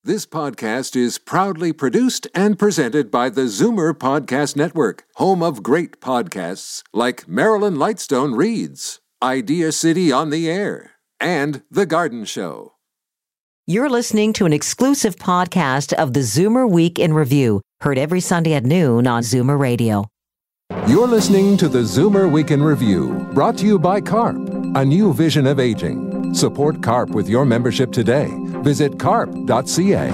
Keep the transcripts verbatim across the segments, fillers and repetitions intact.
This podcast is proudly produced and presented by the Zoomer Podcast Network, home of great podcasts like Marilyn Lightstone Reads, Idea City on the Air, and The Garden Show. You're listening to an exclusive podcast of the Zoomer Week in Review, heard every Sunday at noon on Zoomer Radio. You're listening to the Zoomer Week in Review, brought to you by CARP, a new vision of aging. Support CARP with your membership today. Visit carp dot c a.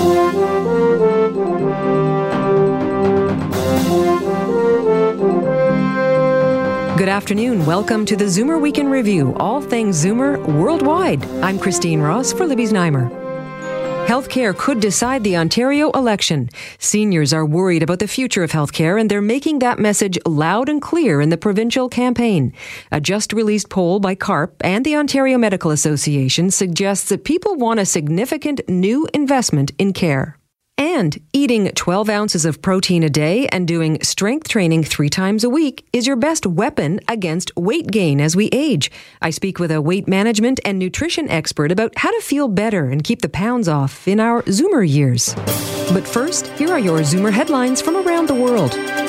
Good afternoon. Welcome to the Zoomer Week in Review, all things Zoomer worldwide. I'm Christine Ross for Libby Znaimer. Healthcare could decide the Ontario election. Seniors are worried about the future of healthcare, and they're making that message loud and clear in the provincial campaign. A just-released poll by CARP and the Ontario Medical Association suggests that people want a significant new investment in care. And eating twelve ounces of protein a day and doing strength training three times a week is your best weapon against weight gain as we age. I speak with a weight management and nutrition expert about how to feel better and keep the pounds off in our Zoomer years. But first, here are your Zoomer headlines from around the world.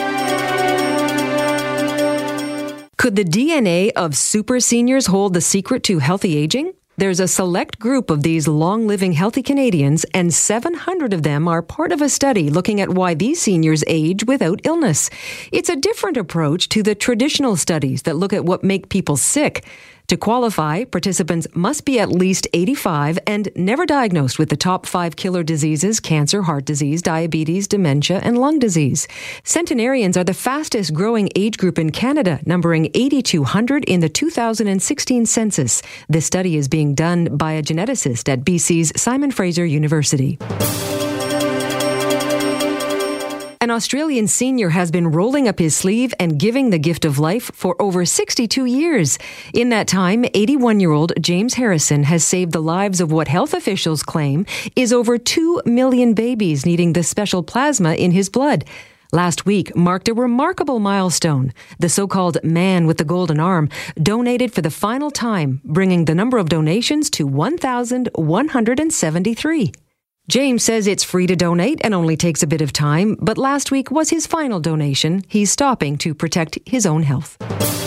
Could the D N A of super seniors hold the secret to healthy aging? There's a select group of these long-living healthy Canadians, and seven hundred of them are part of a study looking at why these seniors age without illness. It's a different approach to the traditional studies that look at what make people sick. To qualify, participants must be at least eighty-five and never diagnosed with the top five killer diseases: cancer, heart disease, diabetes, dementia, and lung disease. Centenarians are the fastest growing age group in Canada, numbering eight thousand two hundred in the two thousand sixteen census. This study is being done by a geneticist at B C's Simon Fraser University. An Australian senior has been rolling up his sleeve and giving the gift of life for over sixty-two years. In that time, eighty-one-year-old James Harrison has saved the lives of what health officials claim is over two million babies needing the special plasma in his blood. Last week marked a remarkable milestone. The so-called man with the golden arm donated for the final time, bringing the number of donations to one thousand one hundred seventy-three. James says it's free to donate and only takes a bit of time, but last week was his final donation. He's stopping to protect his own health.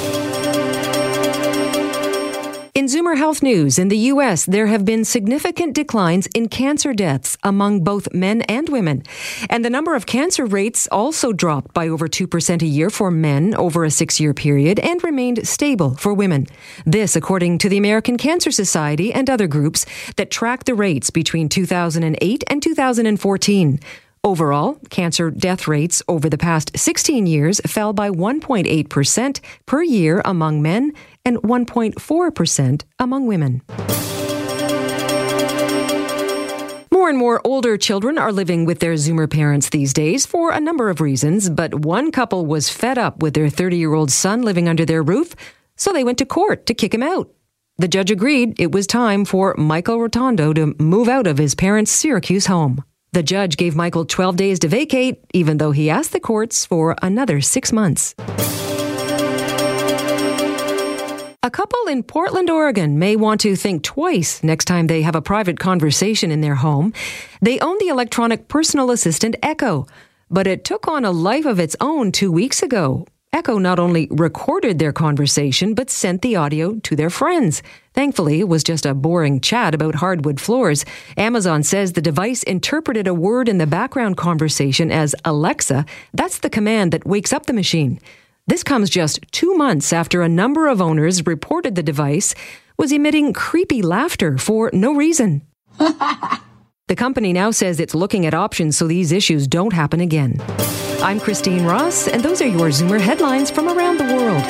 In Zoomer Health News, in the U S, there have been significant declines in cancer deaths among both men and women. And the number of cancer rates also dropped by over two percent a year for men over a six-year period and remained stable for women. This, according to the American Cancer Society and other groups that track the rates between two thousand eight and two thousand fourteen. Overall, cancer death rates over the past sixteen years fell by one point eight percent per year among men and one point four percent among women. More and more older children are living with their Zoomer parents these days for a number of reasons, but one couple was fed up with their thirty-year-old son living under their roof, so they went to court to kick him out. The judge agreed it was time for Michael Rotondo to move out of his parents' Syracuse home. The judge gave Michael twelve days to vacate, even though he asked the courts for another six months. A couple in Portland, Oregon may want to think twice next time they have a private conversation in their home. They own the electronic personal assistant Echo, but it took on a life of its own two weeks ago. Echo not only recorded their conversation, but sent the audio to their friends. Thankfully, it was just a boring chat about hardwood floors. Amazon says the device interpreted a word in the background conversation as Alexa. That's the command that wakes up the machine. This comes just two months after a number of owners reported the device was emitting creepy laughter for no reason. The company now says it's looking at options so these issues don't happen again. I'm Christine Ross, and those are your Zoomer headlines from around the world.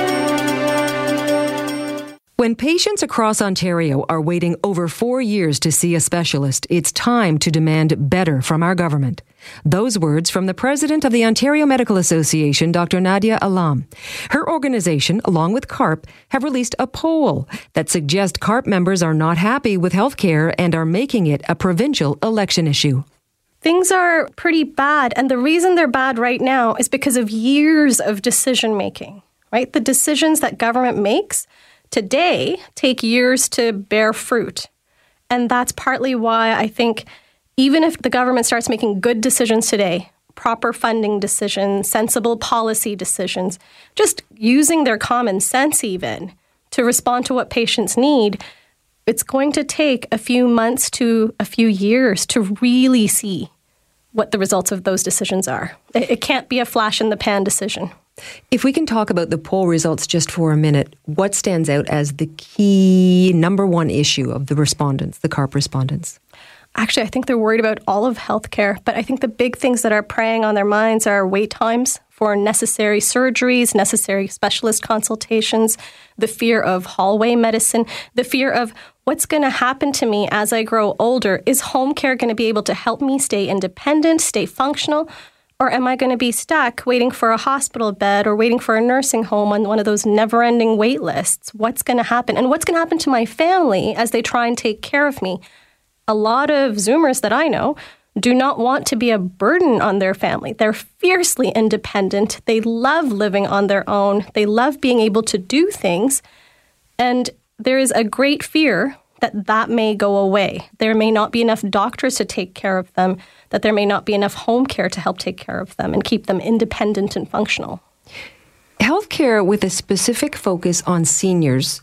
When patients across Ontario are waiting over four years to see a specialist, it's time to demand better from our government. Those words from the president of the Ontario Medical Association, Doctor Nadia Alam. Her organization, along with CARP, have released a poll that suggests CARP members are not happy with healthcare and are making it a provincial election issue. Things are pretty bad, and the reason they're bad right now is because of years of decision-making, right? The decisions that government makes today take years to bear fruit. And that's partly why I think Even if the government starts making good decisions today, proper funding decisions, sensible policy decisions, just using their common sense even to respond to what patients need, it's going to take a few months to a few years to really see what the results of those decisions are. It, it can't be a flash in the pan decision. If we can talk about the poll results just for a minute, what stands out as the key number one issue of the respondents, the C A R P respondents? Actually, I think they're worried about all of healthcare, but I think the big things that are preying on their minds are wait times for necessary surgeries, necessary specialist consultations, the fear of hallway medicine, the fear of what's going to happen to me as I grow older. Is home care going to be able to help me stay independent, stay functional? Or am I going to be stuck waiting for a hospital bed or waiting for a nursing home on one of those never-ending wait lists? What's going to happen? And what's going to happen to my family as they try and take care of me? A lot of Zoomers that I know do not want to be a burden on their family. They're fiercely independent. They love living on their own. They love being able to do things. And there is a great fear that that may go away. There may not be enough doctors to take care of them, that there may not be enough home care to help take care of them and keep them independent and functional. Healthcare with a specific focus on seniors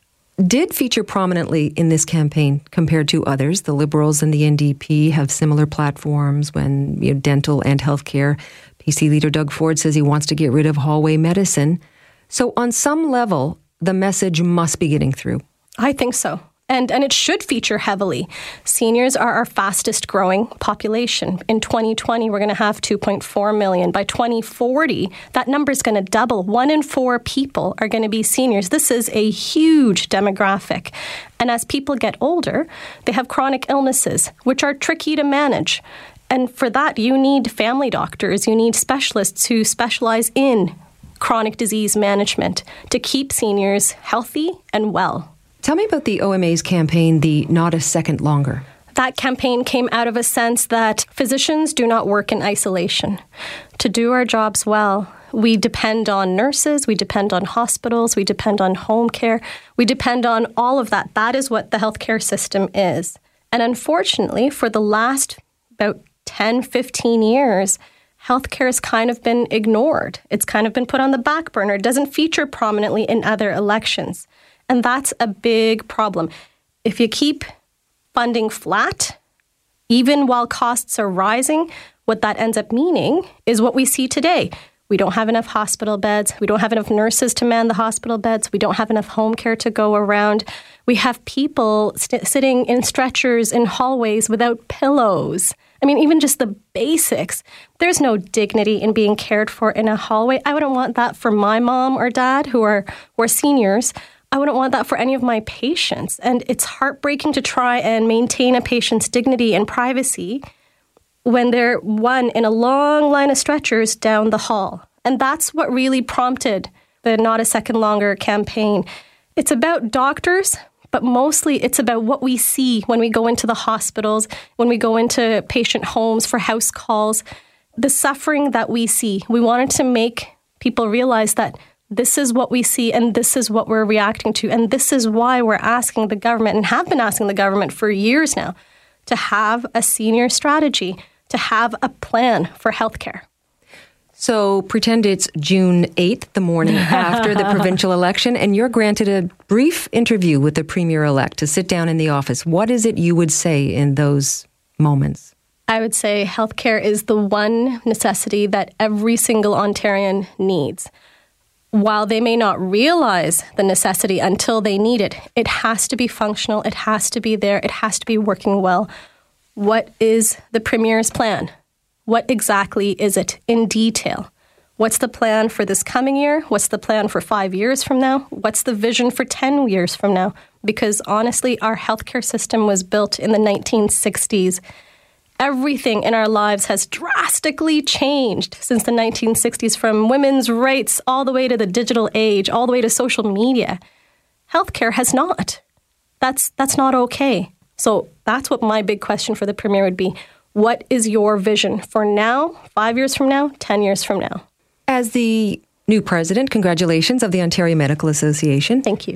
did feature prominently in this campaign compared to others. The Liberals and the N D P have similar platforms when you know, dental and healthcare. P C leader Doug Ford says he wants to get rid of hallway medicine. So on some level, the message must be getting through. I think so. And and it should feature heavily. Seniors are our fastest growing population. In twenty twenty, we're going to have two point four million. By twenty forty, that number is going to double. One in four people are going to be seniors. This is a huge demographic. And as people get older, they have chronic illnesses, which are tricky to manage. And for that, you need family doctors. You need specialists who specialize in chronic disease management to keep seniors healthy and well. Tell me about the O M A's campaign, the Not a Second Longer. That campaign came out of a sense that physicians do not work in isolation. To do our jobs well, we depend on nurses, we depend on hospitals, we depend on home care, we depend on all of that. That is what the healthcare system is. And unfortunately, for the last about ten, fifteen years, healthcare has kind of been ignored. It's kind of been put on the back burner. It doesn't feature prominently in other elections. And that's a big problem. If you keep funding flat, even while costs are rising, what that ends up meaning is what we see today. We don't have enough hospital beds. We don't have enough nurses to man the hospital beds. We don't have enough home care to go around. We have people st- sitting in stretchers in hallways without pillows. I mean, even just the basics. There's no dignity in being cared for in a hallway. I wouldn't want that for my mom or dad who are, who are seniors. I wouldn't want that for any of my patients. And it's heartbreaking to try and maintain a patient's dignity and privacy when they're one in a long line of stretchers down the hall. And that's what really prompted the Not a Second Longer campaign. It's about doctors, but mostly it's about what we see when we go into the hospitals, when we go into patient homes for house calls, the suffering that we see. We wanted to make people realize that this is what we see and this is what we're reacting to. And this is why we're asking the government and have been asking the government for years now to have a senior strategy, to have a plan for healthcare. So pretend it's June eighth, the morning after the provincial election, and you're granted a brief interview with the Premier-elect to sit down in the office. What is it you would say in those moments? I would say healthcare is the one necessity that every single Ontarian needs. While they may not realize the necessity until they need it, it has to be functional, it has to be there, it has to be working well. What is the Premier's plan? What exactly is it in detail? What's the plan for this coming year? What's the plan for five years from now? What's the vision for ten years from now? Because honestly, our healthcare system was built in the nineteen sixties. Everything in our lives has drastically changed since the nineteen sixties, from women's rights all the way to the digital age, all the way to social media. Healthcare has not. That's that's not okay. So that's what my big question for the Premier would be. What is your vision for now, five years from now, ten years from now? As the new president, congratulations, of the Ontario Medical Association. Thank you.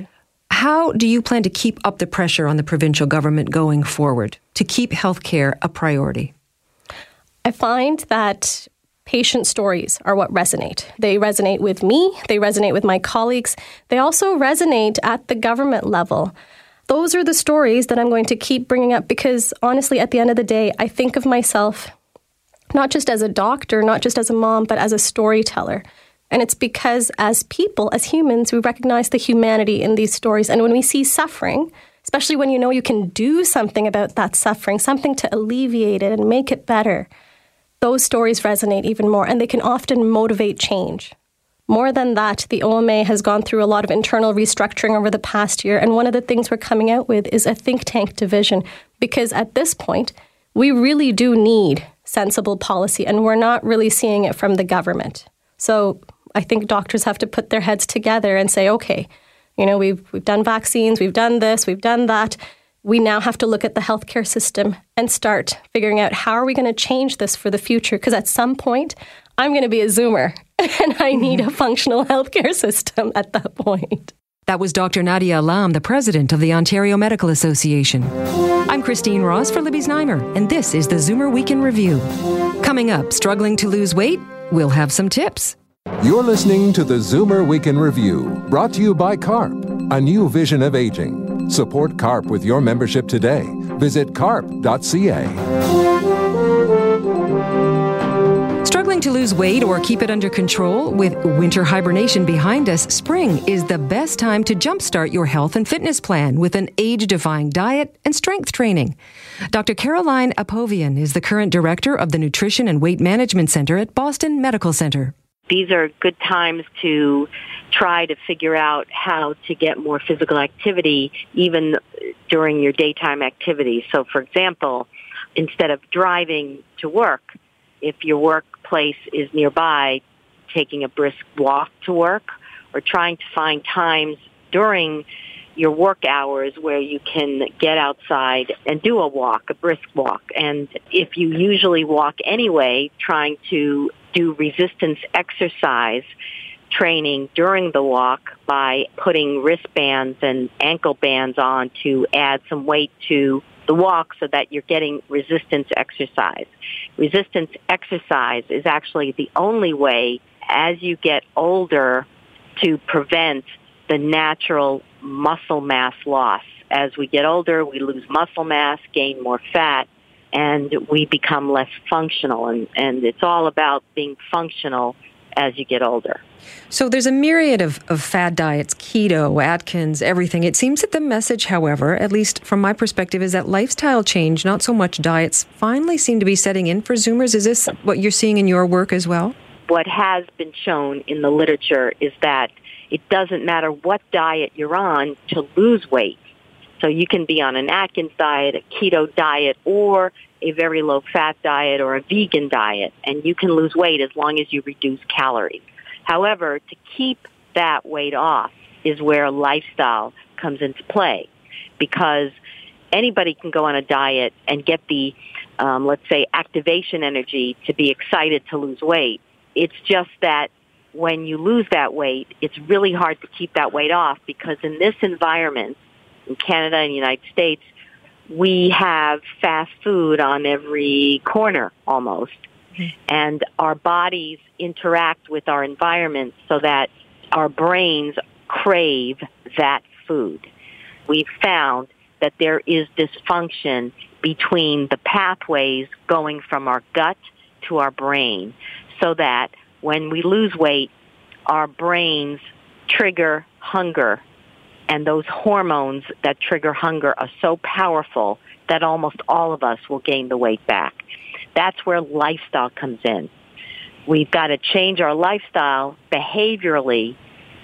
How do you plan to keep up the pressure on the provincial government going forward to keep healthcare a priority? I find that patient stories are what resonate. They resonate with me. They resonate with my colleagues. They also resonate at the government level. Those are the stories that I'm going to keep bringing up because, honestly, at the end of the day, I think of myself not just as a doctor, not just as a mom, but as a storyteller. And it's because as people, as humans, we recognize the humanity in these stories. And when we see suffering, especially when you know you can do something about that suffering, something to alleviate it and make it better, those stories resonate even more, and they can often motivate change. More than that, the O M A has gone through a lot of internal restructuring over the past year, and one of the things we're coming out with is a think tank division, because at this point, we really do need sensible policy, and we're not really seeing it from the government. So I think doctors have to put their heads together and say, okay, you know, we've we've done vaccines, we've done this, we've done that. We now have to look at the healthcare system and start figuring out how are we going to change this for the future? Because at some point, I'm going to be a Zoomer and I need a functional healthcare system at that point. That was Doctor Nadia Alam, the president of the Ontario Medical Association. I'm Christine Ross for Libby Znaimer, and this is the Zoomer Week in Review. Coming up, struggling to lose weight? We'll have some tips. You're listening to the Zoomer Week in Review, brought to you by CARP, a new vision of aging. Support CARP with your membership today. Visit carp dot c a. Struggling to lose weight or keep it under control? With winter hibernation behind us, spring is the best time to jumpstart your health and fitness plan with an age-defying diet and strength training. Doctor Caroline Apovian is the current director of the Nutrition and Weight Management Center at Boston Medical Center. These are good times to try to figure out how to get more physical activity even during your daytime activities. So, for example, instead of driving to work, if your workplace is nearby, taking a brisk walk to work or trying to find times during your work hours where you can get outside and do a walk, a brisk walk. And if you usually walk anyway, trying to do resistance exercise training during the walk by putting wristbands and ankle bands on to add some weight to the walk so that you're getting resistance exercise. Resistance exercise is actually the only way as you get older to prevent the natural muscle mass loss. As we get older, we lose muscle mass, gain more fat, and we become less functional. And, and it's all about being functional as you get older. So there's a myriad of, of fad diets, keto, Atkins, everything. It seems that the message, however, at least from my perspective, is that lifestyle change, not so much diets, finally seem to be setting in for Zoomers. Is this what you're seeing in your work as well? What has been shown in the literature is that it doesn't matter what diet you're on to lose weight. So you can be on an Atkins diet, a keto diet, or a very low-fat diet or a vegan diet, and you can lose weight as long as you reduce calories. However, to keep that weight off is where lifestyle comes into play, because anybody can go on a diet and get the, um, let's say, activation energy to be excited to lose weight. It's just that when you lose that weight, it's really hard to keep that weight off, because in this environment, in Canada and the United States, we have fast food on every corner almost. Mm-hmm. And our bodies interact with our environment so that our brains crave that food. We've found that there is dysfunction between the pathways going from our gut to our brain, so that when we lose weight, our brains trigger hunger. And those hormones that trigger hunger are so powerful that almost all of us will gain the weight back. That's where lifestyle comes in. We've got to change our lifestyle behaviorally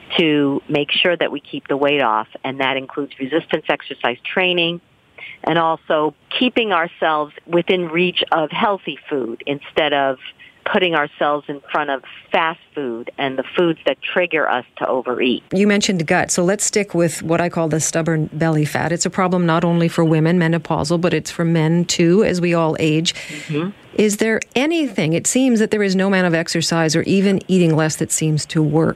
to make sure that we keep the weight off, and that includes resistance exercise training and also keeping ourselves within reach of healthy food instead of putting ourselves in front of fast food and the foods that trigger us to overeat. You mentioned gut, so let's stick with what I call the stubborn belly fat. It's a problem not only for women, menopausal, but it's for men too, as we all age. Mm-hmm. Is there anything, it seems that there is no amount of exercise or even eating less that seems to work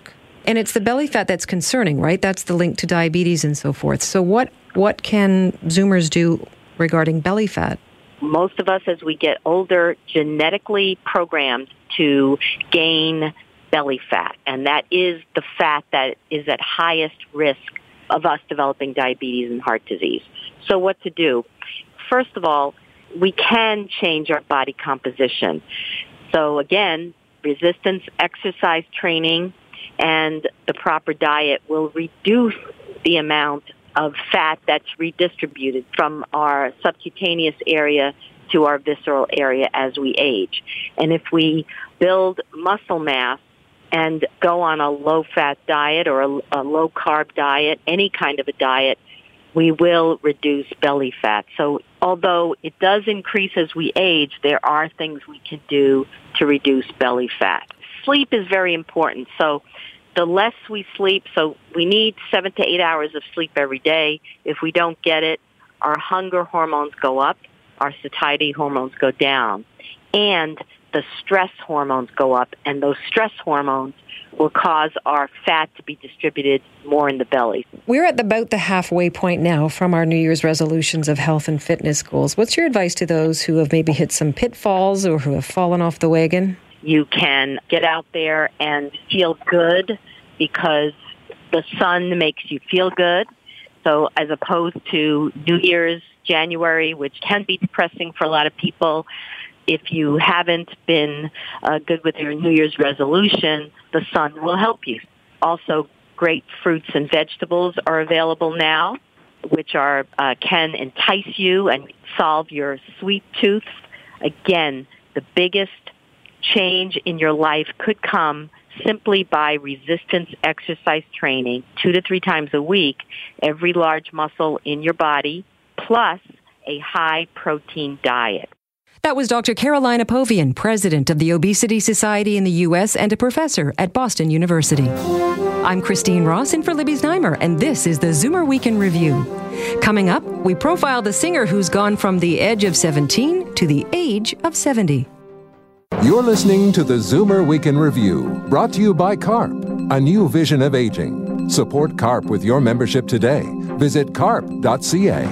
And it's the belly fat that's concerning, right? That's the link to diabetes and so forth. So what, what can Zoomers do regarding belly fat? Most of us, as we get older, genetically programmed to gain belly fat, and that is the fat that is at highest risk of us developing diabetes and heart disease. So what to do? First of all, we can change our body composition. So again, resistance exercise training and the proper diet will reduce the amount of fat that's redistributed from our subcutaneous area to our visceral area as we age. And if we build muscle mass and go on a low-fat diet or a, a low-carb diet, any kind of a diet, we will reduce belly fat. So although it does increase as we age, there are things we can do to reduce belly fat. Sleep is very important. So the less we sleep, so we need seven to eight hours of sleep every day. If we don't get it, our hunger hormones go up, our satiety hormones go down, and the stress hormones go up, and those stress hormones will cause our fat to be distributed more in the belly. We're at about the halfway point now from our New Year's resolutions of health and fitness goals. What's your advice to those who have maybe hit some pitfalls or who have fallen off the wagon? You can get out there and feel good because the sun makes you feel good. So as opposed to New Year's, January, which can be depressing for a lot of people, if you haven't been uh, good with your New Year's resolution, the sun will help you. Also, great fruits and vegetables are available now, which are uh, can entice you and solve your sweet tooth. Again, the biggest change in your life could come simply by resistance exercise training two to three times a week, every large muscle in your body, plus a high-protein diet. That was Doctor Caroline Apovian, president of the Obesity Society in the U S and a professor at Boston University. I'm Christine Ross in for Libby Znaimer, and this is the Zoomer Week in Review. Coming up, we profile the singer who's gone from the edge of seventeen to the age of seventy. You're listening to the Zoomer Week in Review, brought to you by CARP, a new vision of aging. Support CARP with your membership today. Visit carp dot c a.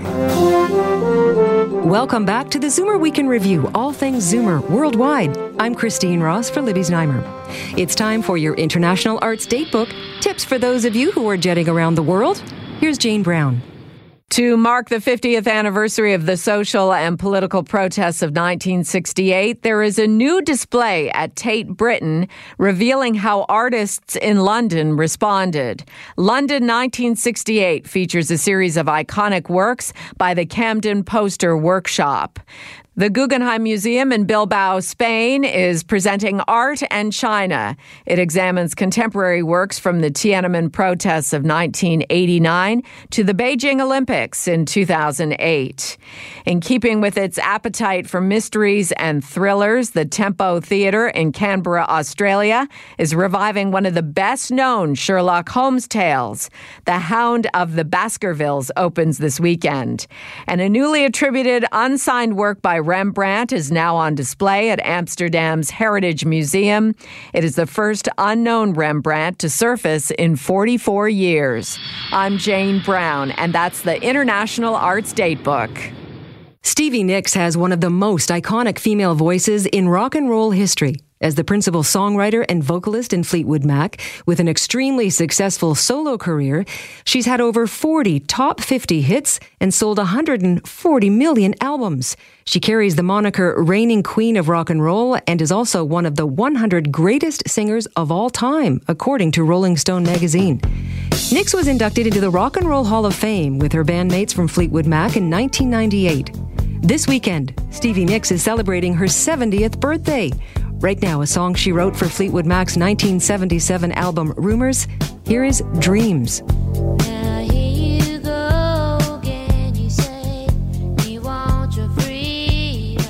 Welcome back to the Zoomer Week in Review, all things Zoomer worldwide. I'm Christine Ross for Libby Znaimer. It's time for your International Arts Datebook, tips for those of you who are jetting around the world. Here's Jane Brown. To mark the fiftieth anniversary of the social and political protests of nineteen sixty-eight, there is a new display at Tate Britain revealing how artists in London responded. London nineteen sixty-eight features a series of iconic works by the Camden Poster Workshop. The Guggenheim Museum in Bilbao, Spain, is presenting Art and China. It examines contemporary works from the Tiananmen protests of nineteen eighty-nine to the Beijing Olympics in two thousand eight. In keeping with its appetite for mysteries and thrillers, the Tempo Theatre in Canberra, Australia, is reviving one of the best-known Sherlock Holmes tales. The Hound of the Baskervilles opens this weekend. And a newly attributed unsigned work by Rembrandt is now on display at Amsterdam's Heritage Museum. It is the first unknown Rembrandt to surface in forty-four years. I'm Jane Brown, and that's the International Arts Datebook. Stevie Nicks has one of the most iconic female voices in rock and roll history. As the principal songwriter and vocalist in Fleetwood Mac, with an extremely successful solo career, she's had over forty top fifty hits and sold one hundred forty million albums. She carries the moniker reigning queen of rock and roll and is also one of the one hundred greatest singers of all time, according to Rolling Stone magazine. Nicks was inducted into the Rock and Roll Hall of Fame with her bandmates from Fleetwood Mac in nineteen ninety-eight. This weekend, Stevie Nicks is celebrating her seventieth birthday. Right now, a song she wrote for Fleetwood Mac's nineteen seventy-seven album Rumours. Here is Dreams. Now here you go again, you say you want your freedom.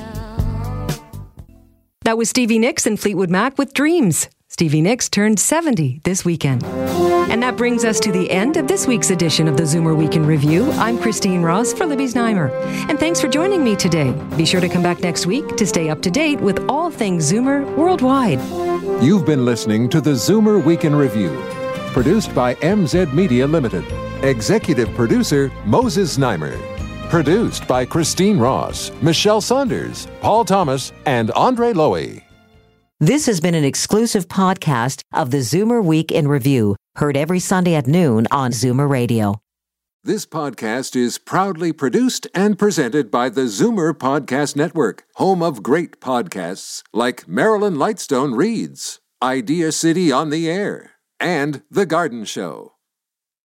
That was Stevie Nicks and Fleetwood Mac with Dreams. Stevie Nicks turned seventy this weekend. And that brings us to the end of this week's edition of the Zoomer Week in Review. I'm Christine Ross for Libby Znaimer. And thanks for joining me today. Be sure to come back next week to stay up to date with all things Zoomer worldwide. You've been listening to the Zoomer Week in Review. Produced by M Z Media Limited. Executive producer Moses Znaimer. Produced by Christine Ross, Michelle Saunders, Paul Thomas, and Andre Lowy. This has been an exclusive podcast of the Zoomer Week in Review, heard every Sunday at noon on Zoomer Radio. This podcast is proudly produced and presented by the Zoomer Podcast Network, home of great podcasts like Marilyn Lightstone Reads, Idea City on the Air, and The Garden Show.